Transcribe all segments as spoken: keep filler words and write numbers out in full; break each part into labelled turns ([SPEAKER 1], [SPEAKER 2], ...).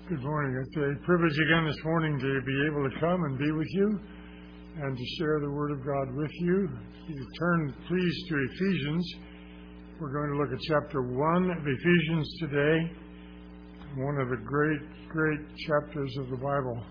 [SPEAKER 1] Good morning. It's a privilege again this morning to be able to come and be with you and to share the Word of God with you. If you turn, please, to Ephesians. We're going to look at chapter one of Ephesians today, one of the great, great chapters of the Bible.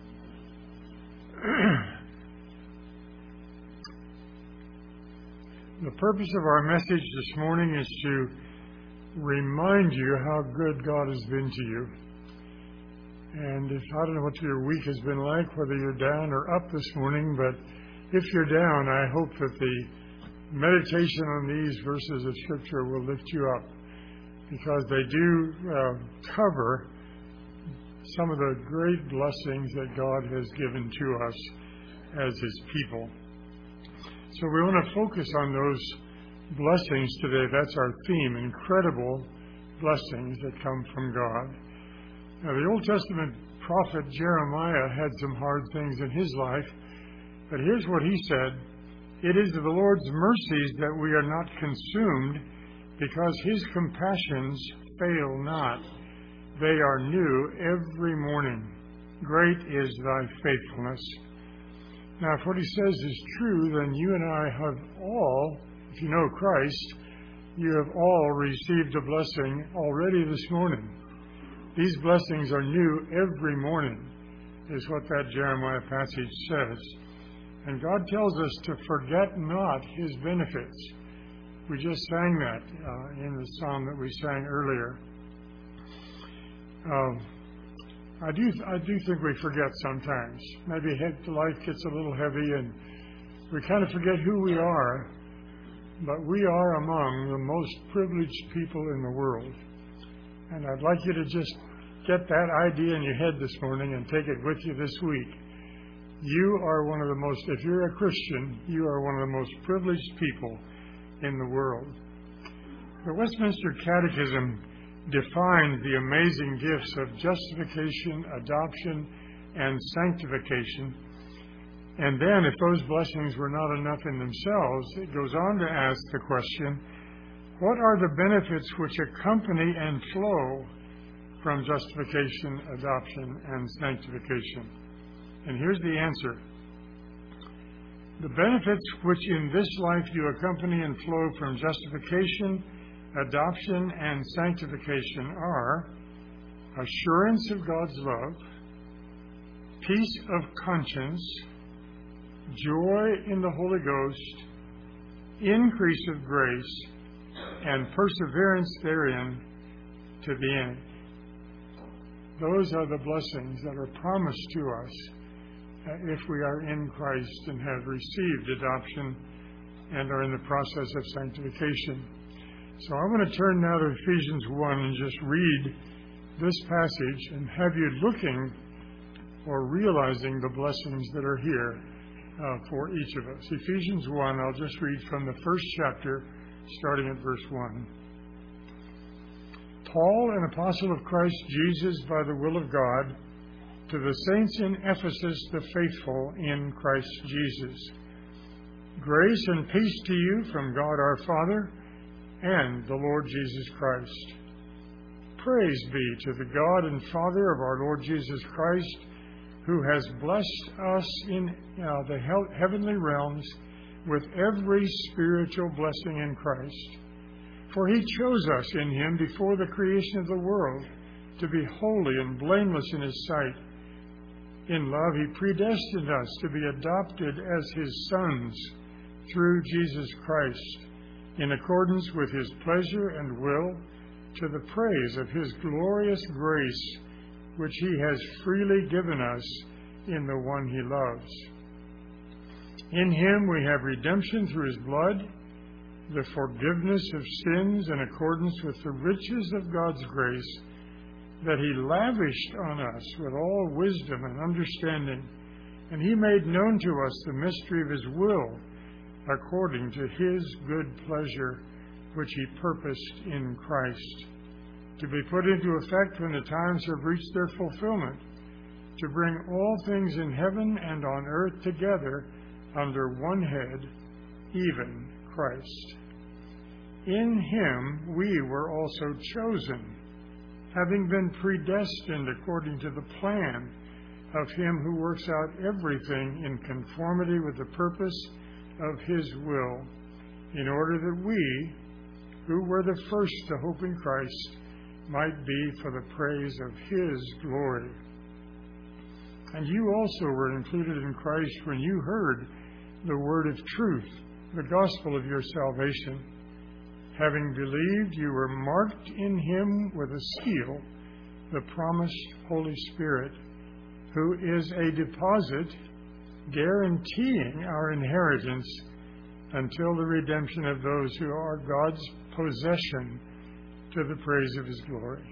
[SPEAKER 1] The purpose of our message this morning is to remind you how good God has been to you. And if, I don't know what your week has been like, whether you're down or up this morning, but if you're down, I hope that the meditation on these verses of Scripture will lift you up, because they do uh, cover some of the great blessings that God has given to us as His people. So we want to focus on those blessings today. That's our theme, incredible blessings that come from God. Now, the Old Testament prophet Jeremiah had some hard things in his life, but here's what he said: "It is of the Lord's mercies that we are not consumed, because His compassions fail not. They are new every morning. Great is thy faithfulness." Now, if what he says is true, then you and I have all, if you know Christ, you have all received a blessing already this morning. These blessings are new every morning, is what that Jeremiah passage says. And God tells us to forget not His benefits. We just sang that uh, in the psalm that we sang earlier. Um, I do I do think we forget sometimes. Maybe life gets a little heavy and we kind of forget who we are. But we are among the most privileged people in the world. And I'd like you to just get that idea in your head this morning and take it with you this week. You are one of the most, if you're a Christian, you are one of the most privileged people in the world. The Westminster Catechism defines the amazing gifts of justification, adoption, and sanctification. And then, if those blessings were not enough in themselves, it goes on to ask the question, what are the benefits which accompany and flow from justification, adoption, and sanctification? And here's the answer. The benefits which in this life do accompany and flow from justification, adoption, and sanctification are assurance of God's love, peace of conscience, joy in the Holy Ghost, increase of grace, and perseverance therein to the end. Those are the blessings that are promised to us if we are in Christ and have received adoption and are in the process of sanctification. So I want to turn now to Ephesians one and just read this passage and have you looking or realizing the blessings that are here Uh, for each of us. Ephesians one, I'll just read from the first chapter, starting at verse one. Paul, an apostle of Christ Jesus by the will of God, to the saints in Ephesus, the faithful in Christ Jesus. Grace and peace to you from God our Father and the Lord Jesus Christ. Praise be to the God and Father of our Lord Jesus Christ, who has blessed us in uh, the he- heavenly realms with every spiritual blessing in Christ. For He chose us in Him before the creation of the world to be holy and blameless in His sight. In love He predestined us to be adopted as His sons through Jesus Christ, in accordance with His pleasure and will, to the praise of His glorious grace, which He has freely given us in the one He loves. In Him we have redemption through His blood, the forgiveness of sins in accordance with the riches of God's grace, that He lavished on us with all wisdom and understanding, and He made known to us the mystery of His will, according to His good pleasure, which He purposed in Christ, to be put into effect when the times have reached their fulfillment, to bring all things in heaven and on earth together under one head, even Christ. In Him we were also chosen, having been predestined according to the plan of Him who works out everything in conformity with the purpose of His will, in order that we, who were the first to hope in Christ, might be for the praise of His glory. And you also were included in Christ when you heard the word of truth, the gospel of your salvation. Having believed, you were marked in Him with a seal, the promised Holy Spirit, who is a deposit guaranteeing our inheritance until the redemption of those who are God's possession to the praise of His glory.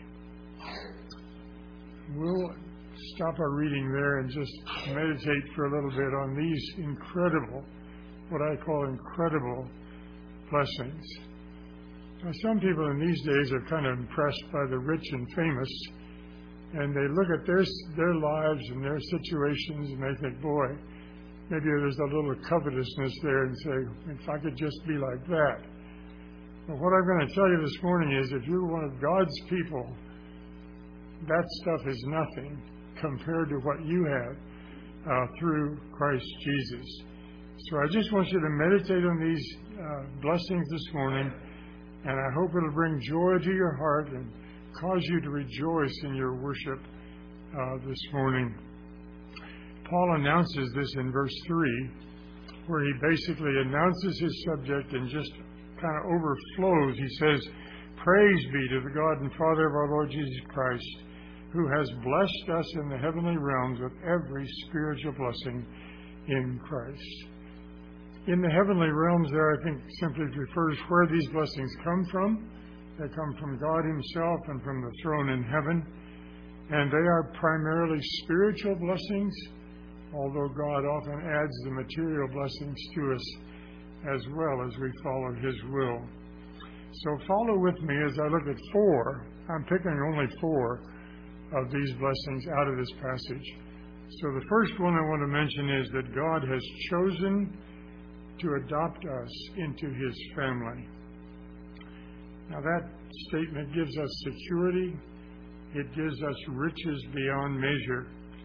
[SPEAKER 1] We'll stop our reading there and just meditate for a little bit on these incredible, what I call incredible blessings. Now, some people in these days are kind of impressed by the rich and famous, and they look at their their lives and their situations, and they think, boy, maybe there's a little covetousness there, and say, if I could just be like that. But what I'm going to tell you this morning is, if you're one of God's people, that stuff is nothing compared to what you have uh, through Christ Jesus. So I just want you to meditate on these uh, blessings this morning, and I hope it'll bring joy to your heart and cause you to rejoice in your worship uh, this morning. Paul announces this in verse three, where he basically announces his subject and just kind of overflows. He says, "Praise be to the God and Father of our Lord Jesus Christ, who has blessed us in the heavenly realms with every spiritual blessing in Christ." In the heavenly realms there, I think, simply refers where these blessings come from. They come from God Himself and from the throne in heaven. And they are primarily spiritual blessings, although God often adds the material blessings to us as well as we follow His will. So follow with me as I look at four. I'm picking only four of these blessings out of this passage. So the first one I want to mention is that God has chosen to adopt us into His family. Now that statement gives us security. It gives us riches beyond measure.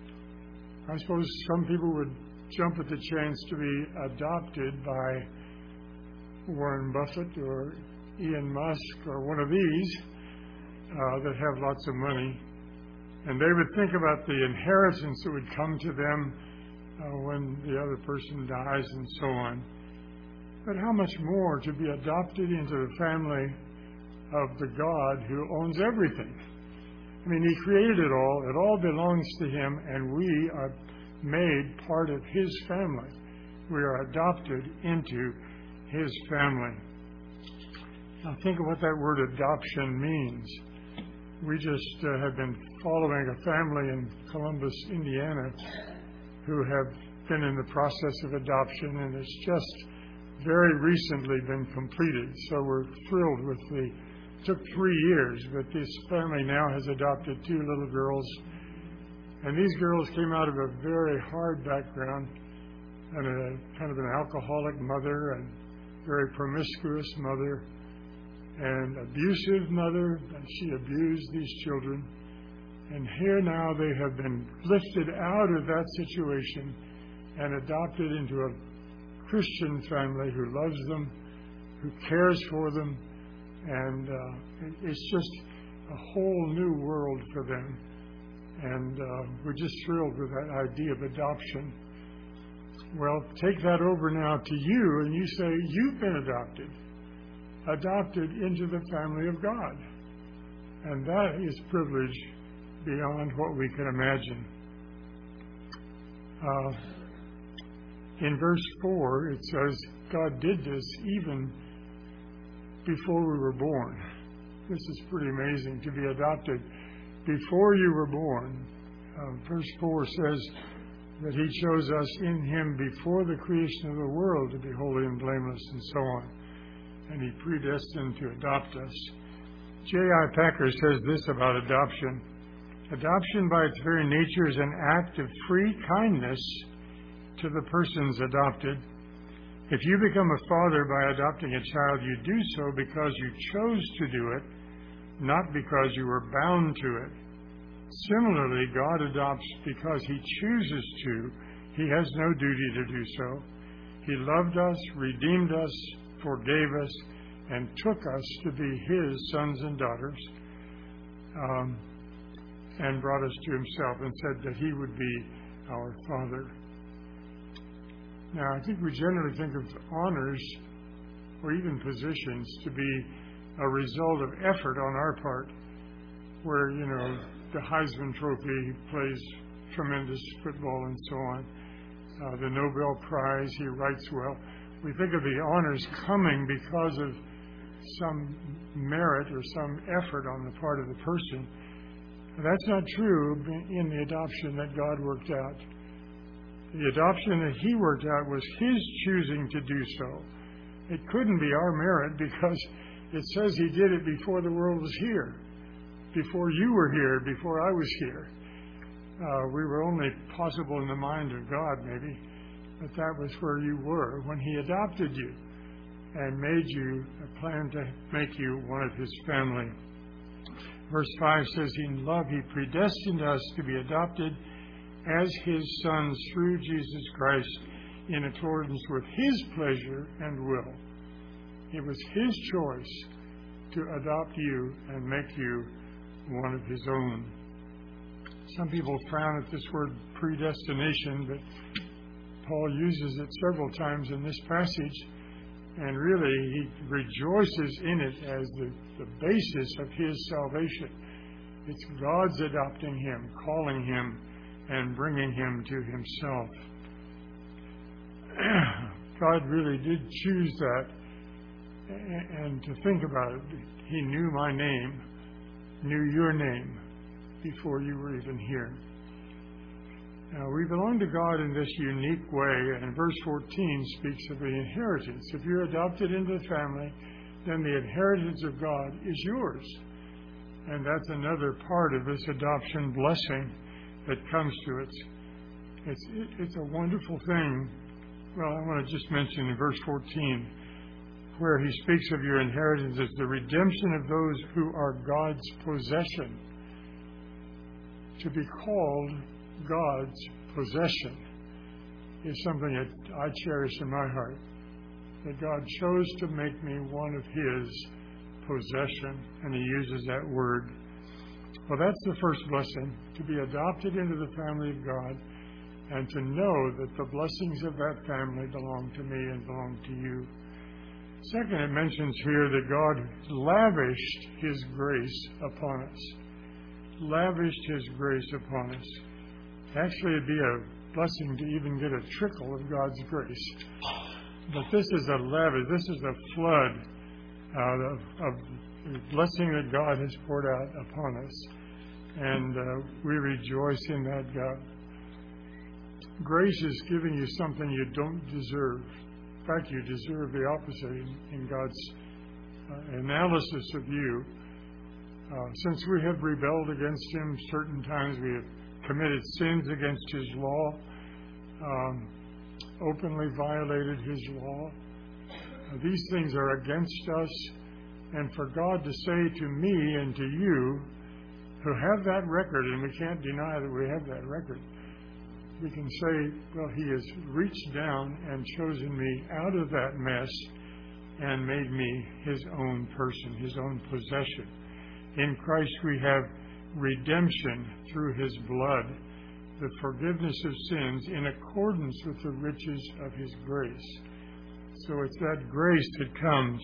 [SPEAKER 1] I suppose some people would jump at the chance to be adopted by Warren Buffett or Elon Musk or one of these uh, that have lots of money. And they would think about the inheritance that would come to them uh, when the other person dies and so on. But how much more to be adopted into the family of the God who owns everything? I mean, He created it all. It all belongs to Him, and we are made part of His family. We are adopted into His family. Now think of what that word adoption means. We just uh, have been following a family in Columbus, Indiana, who have been in the process of adoption, and it's just very recently been completed. So we're thrilled with the, it took three years, but this family now has adopted two little girls. And these girls came out of a very hard background, and a kind of an alcoholic mother, and very promiscuous mother, and abusive mother, and she abused these children. And here now they have been lifted out of that situation and adopted into a Christian family who loves them, who cares for them, and uh, it's just a whole new world for them. And uh, we're just thrilled with that idea of adoption. Well, take that over now to you, and you say, you've been adopted. Adopted into the family of God. And that is privilege beyond what we can imagine. Uh, in verse four, it says, God did this even before we were born. This is pretty amazing, to be adopted before you were born. Uh, verse four says that He chose us in Him before the creation of the world to be holy and blameless and so on. And He predestined to adopt us. J I Packer says this about adoption. Adoption by its very nature is an act of free kindness to the persons adopted. If you become a father by adopting a child, you do so because you chose to do it, not because you were bound to it. Similarly, God adopts because He chooses to. He has no duty to do so. He loved us, redeemed us, forgave us, and took us to be His sons and daughters, um, and brought us to Himself and said that He would be our Father. Now, I think we generally think of honors or even positions to be a result of effort on our part, where, you know, the Heisman Trophy plays tremendous football and so on. Uh, the Nobel Prize, he writes well. We think of the honors coming because of some merit or some effort on the part of the person. That's not true in the adoption that God worked out. The adoption that He worked out was His choosing to do so. It couldn't be our merit because it says He did it before the world was here, before you were here, before I was here. Uh, we were only possible in the mind of God, maybe, but that was where you were when He adopted you and made you, a plan to make you one of His family. Verse five says, in love He predestined us to be adopted as His sons through Jesus Christ in accordance with His pleasure and will. It was His choice to adopt you and make you one of His own. Some people frown at this word predestination, but Paul uses it several times in this passage, and really he rejoices in it as the, the basis of his salvation. It's God's adopting him, calling him, and bringing him to Himself. God really did choose that, and to think about it, He knew my name, knew your name, before you were even here. Now, we belong to God in this unique way, and verse fourteen speaks of the inheritance. If you're adopted into the family, then the inheritance of God is yours. And that's another part of this adoption blessing that comes to it. It's, it, it's a wonderful thing. Well, I want to just mention in verse fourteen, where he speaks of your inheritance as the redemption of those who are God's possession. To be called God's possession is something that I cherish in my heart. That God chose to make me one of His possession, and He uses that word. Well, that's the first blessing, to be adopted into the family of God, and to know that the blessings of that family belong to me and belong to you. Second, it mentions here that God lavished His grace upon us. Lavished His grace upon us. Actually, it'd be a blessing to even get a trickle of God's grace. But this is a lavish, this is a flood uh, of, of blessing that God has poured out upon us. And uh, we rejoice in that, God. Grace is giving you something you don't deserve. In fact, you deserve the opposite in, in God's uh, analysis of you. Uh, since we have rebelled against Him, certain times we have committed sins against His law, um, openly violated His law. Uh, these things are against us, and for God to say to me and to you, who have that record, and we can't deny that we have that record, we can say, well, He has reached down and chosen me out of that mess and made me His own person, His own possession. In Christ we have redemption through His blood, the forgiveness of sins in accordance with the riches of His grace. So it's that grace that comes.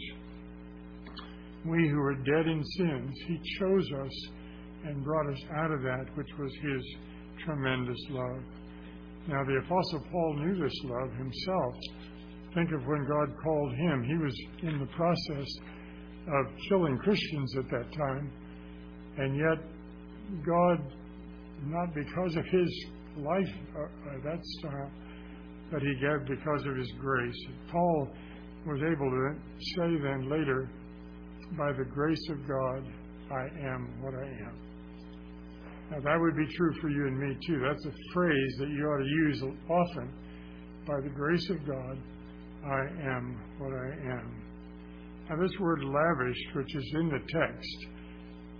[SPEAKER 1] We who are dead in sins, He chose us and brought us out of that which was His tremendous love. Now, the Apostle Paul knew this love himself. Think of when God called him. He was in the process of killing Christians at that time. And yet, God, not because of His life, uh, uh, that style, but He gave because of His grace. Paul was able to say then later, by the grace of God, I am what I am. Now, that would be true for you and me, too. That's a phrase that you ought to use often. By the grace of God, I am what I am. Now, this word lavished, which is in the text,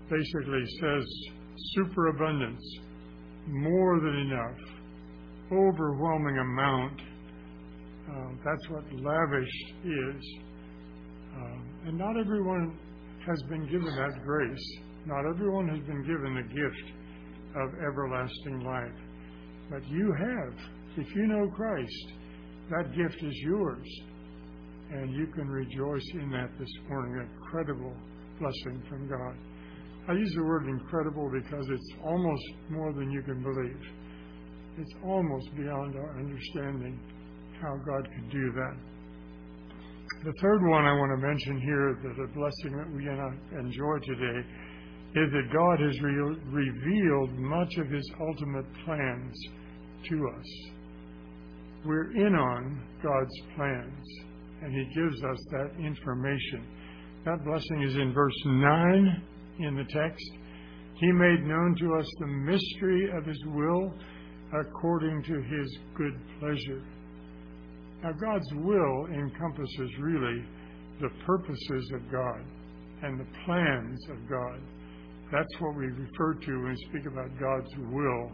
[SPEAKER 1] basically says superabundance, more than enough, overwhelming amount. Uh, that's what lavish is. Uh, and not everyone has been given that grace. Not everyone has been given the gift of everlasting life. But you have. If you know Christ, that gift is yours. And you can rejoice in that this morning, an incredible blessing from God. I use the word incredible because it's almost more than you can believe. It's almost beyond our understanding how God could do that. The third one I want to mention here, that a blessing that we can enjoy today, is that God has re- revealed much of His ultimate plans to us. We're in on God's plans, and He gives us that information. That blessing is in verse nine in the text. He made known to us the mystery of His will according to His good pleasure. Now, God's will encompasses really the purposes of God and the plans of God. That's what we refer to when we speak about God's will.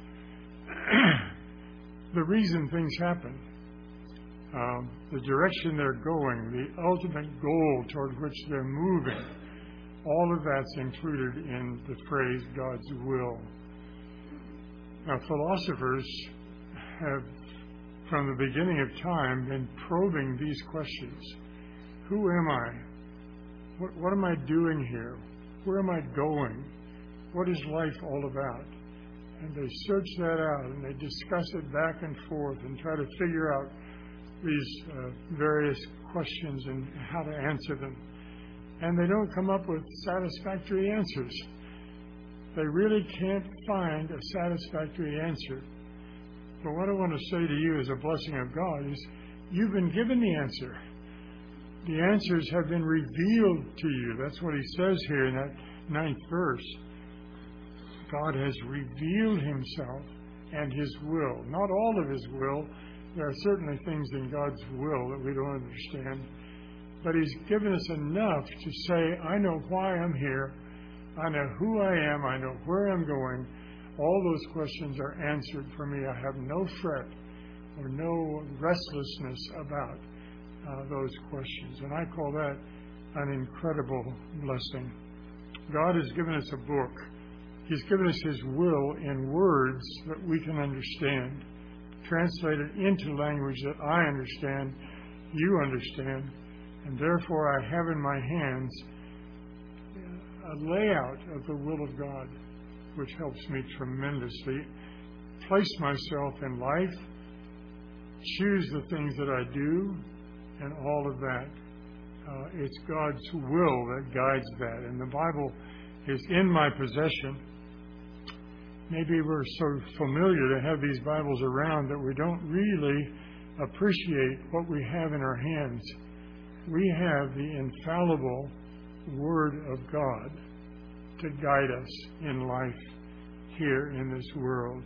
[SPEAKER 1] The reason things happen, um, the direction they're going, the ultimate goal toward which they're moving, all of that's included in the phrase God's will. Now, philosophers have, from the beginning of time, been probing these questions. Who am I? What, what am I doing here? Where am I going? What is life all about? And they search that out, and they discuss it back and forth and try to figure out these uh, various questions and how to answer them. And they don't come up with satisfactory answers. They really can't find a satisfactory answer. But what I want to say to you as a blessing of God is you've been given the answer. The answers have been revealed to you. That's what he says here in that ninth verse. God has revealed Himself and His will. Not all of His will. There are certainly things in God's will that we don't understand. But He's given us enough to say, I know why I'm here. I know who I am. I know where I'm going. All those questions are answered for me. I have no fret or no restlessness about uh, those questions. And I call that an incredible blessing. God has given us a book. He's given us His will in words that we can understand, translated into language that I understand, you understand, and therefore I have in my hands a layout of the will of God, which helps me tremendously place myself in life, choose the things that I do, and all of that. Uh, it's God's will that guides that. And the Bible is in my possession. Maybe we're so familiar to have these Bibles around that we don't really appreciate what we have in our hands. We have the infallible Word of God to guide us in life here in this world.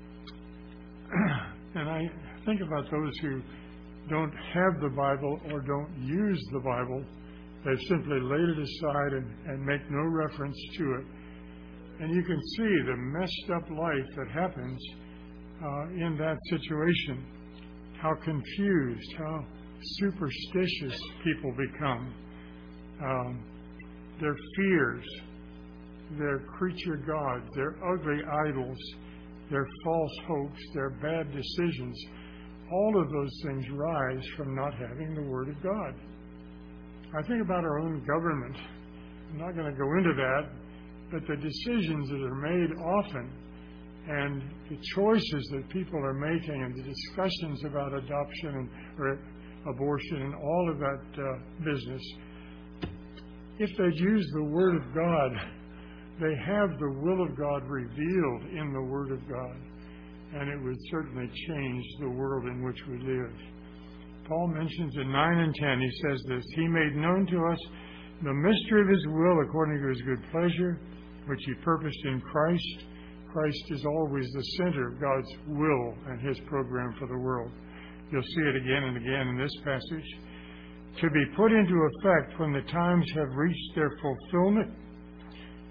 [SPEAKER 1] And I think about those who don't have the Bible or don't use the Bible. They've simply laid it aside and, and make no reference to it. And you can see the messed up life that happens uh, in that situation. How confused, how superstitious people become. Um, their fears, their creature gods, their ugly idols, their false hopes, their bad decisions, all of those things rise from not having the Word of God. I think about our own government. I'm not going to go into that, but the decisions that are made often and the choices that people are making and the discussions about adoption and or abortion and all of that uh, business, if they'd use the Word of God, they have the will of God revealed in the Word of God, and it would certainly change the world in which we live. Paul mentions in nine and ten, he says this, He made known to us the mystery of His will according to His good pleasure, which He purposed in Christ. Christ is always the center of God's will and His program for the world. You'll see it again and again in this passage. To be put into effect when the times have reached their fulfillment,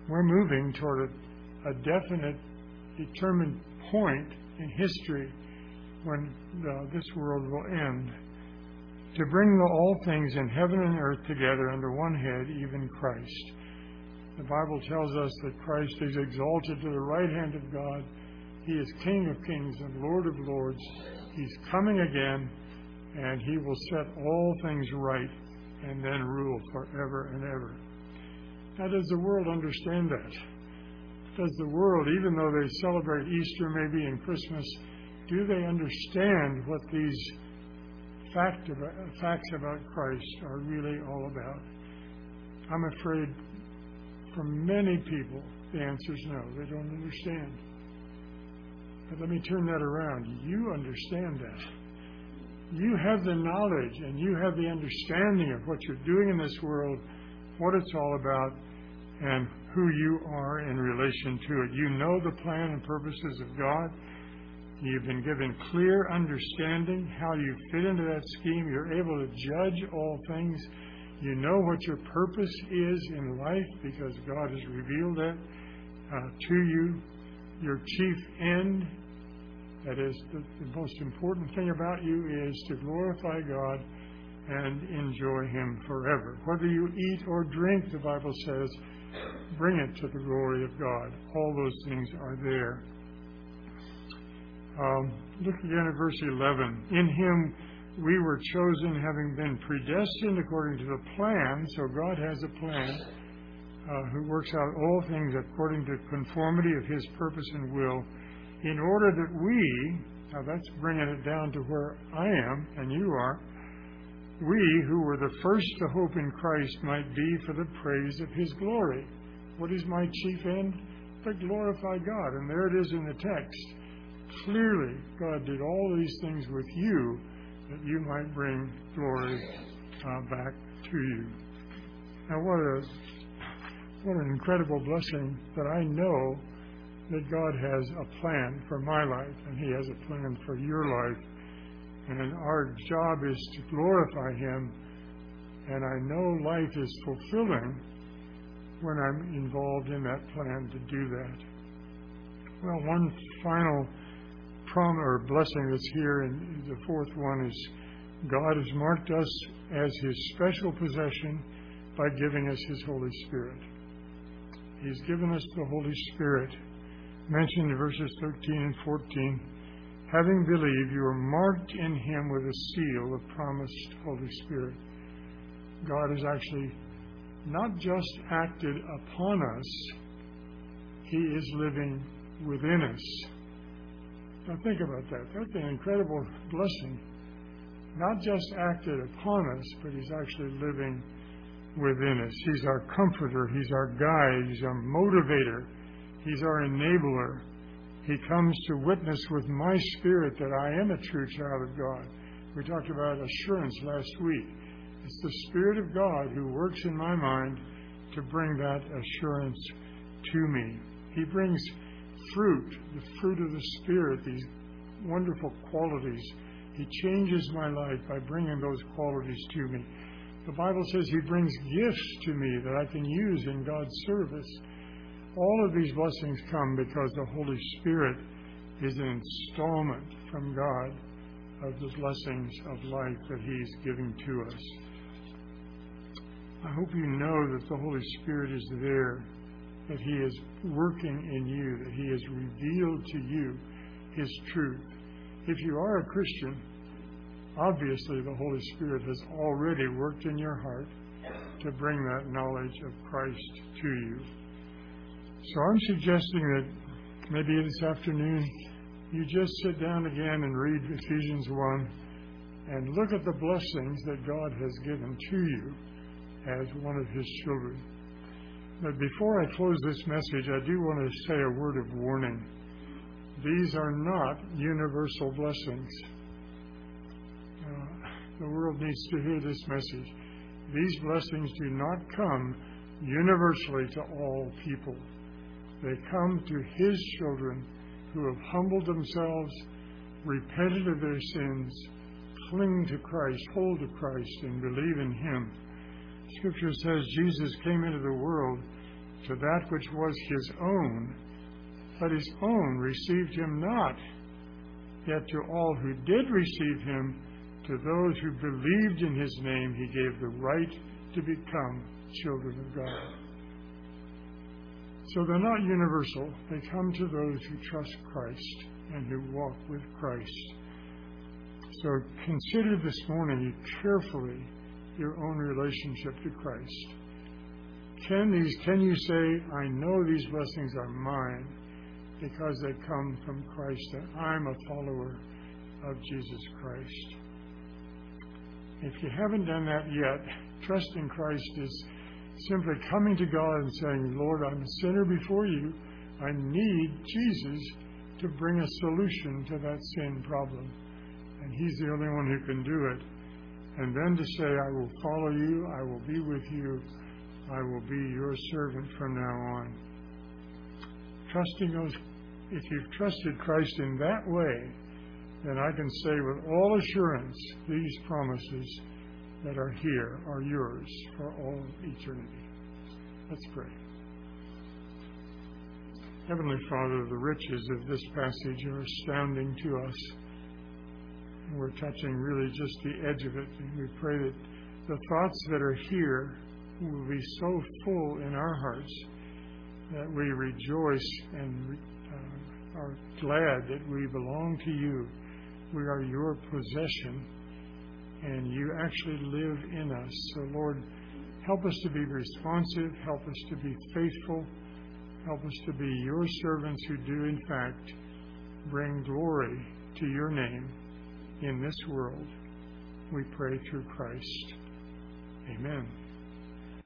[SPEAKER 1] we're moving toward a, a definite, determined point in history when uh, this world will end, to bring the, all things in heaven and earth together under one head, even Christ. The Bible tells us that Christ is exalted to the right hand of God. He is King of kings and Lord of lords. He's coming again, and He will set all things right and then rule forever and ever. Now, does the world understand that? Does the world, even though they celebrate Easter maybe and Christmas, do they understand what these fact about, facts about Christ are really all about? I'm afraid for many people the answer is no. They don't understand. But let me turn that around. You understand that. You have the knowledge and you have the understanding of what you're doing in this world, what it's all about, and who you are in relation to it. You know the plan and purposes of God. You've been given clear understanding how you fit into that scheme. You're able to judge all things. You know what your purpose is in life because God has revealed that uh, to you. Your chief end, that is, the, the most important thing about you is to glorify God and enjoy Him forever. Whether you eat or drink, the Bible says, bring it to the glory of God. All those things are there. Um, look again at verse eleven. In Him we were chosen, having been predestined according to the plan. So God has a plan uh, who works out all things according to conformity of His purpose and will, in order that we, now that's bringing it down to where I am and you are, we who were the first to hope in Christ might be for the praise of His glory. What is my chief end? To glorify God. And there it is in the text. Clearly, God did all these things with you that you might bring glory uh, back to you. Now, what a what an incredible blessing that I know that God has a plan for my life, and He has a plan for your life. And our job is to glorify Him, and I know life is fulfilling when I'm involved in that plan to do that. Well, one final prom or blessing that's here, and the fourth one is God has marked us as His special possession by giving us His Holy Spirit. He's given us the Holy Spirit, mentioned in verses thirteen and fourteen. Having believed, you are marked in Him with a seal of promised Holy Spirit. God has actually not just acted upon us, He is living within us. Now think about that. That's an incredible blessing. Not just acted upon us, but He's actually living within us. He's our comforter. He's our guide. He's our motivator. He's our enabler. He comes to witness with my spirit that I am a true child of God. We talked about assurance last week. It's the Spirit of God who works in my mind to bring that assurance to me. He brings fruit, the fruit of the Spirit, these wonderful qualities. He changes my life by bringing those qualities to me. The Bible says He brings gifts to me that I can use in God's service. All of these blessings come because the Holy Spirit is an installment from God of the blessings of life that He's giving to us. I hope you know that the Holy Spirit is there, that He is working in you, that He has revealed to you His truth. If you are a Christian, obviously the Holy Spirit has already worked in your heart to bring that knowledge of Christ to you. So I'm suggesting that maybe this afternoon you just sit down again and read Ephesians one and look at the blessings that God has given to you as one of His children. But before I close this message, I do want to say a word of warning. These are not universal blessings. Uh, the world needs to hear this message. These blessings do not come universally to all people. They come to His children who have humbled themselves, repented of their sins, cling to Christ, hold to Christ, and believe in Him. Scripture says Jesus came into the world to that which was his own, but his own received him not. Yet to all who did receive him, to those who believed in his name, he gave the right to become children of God. So they're not universal. They come to those who trust Christ and who walk with Christ. So consider this morning carefully your own relationship to Christ. Can these, can you say, I know these blessings are mine because they come from Christ, that I'm a follower of Jesus Christ? If you haven't done that yet, trust in Christ is simply coming to God and saying, Lord, I'm a sinner before you. I need Jesus to bring a solution to that sin problem. And he's the only one who can do it. And then to say, I will follow you, I will be with you, I will be your servant from now on. Trusting those, if you've trusted Christ in that way, then I can say with all assurance, these promises that are here are yours for all eternity. Let's pray. Heavenly Father, the riches of this passage are astounding to us. We're touching really just the edge of it. And we pray that the thoughts that are here will be so full in our hearts that we rejoice and uh, are glad that we belong to you. We are your possession, and you actually live in us. So, Lord, help us to be responsive. Help us to be faithful. Help us to be your servants who do, in fact, bring glory to your name in this world. We pray through Christ. Amen.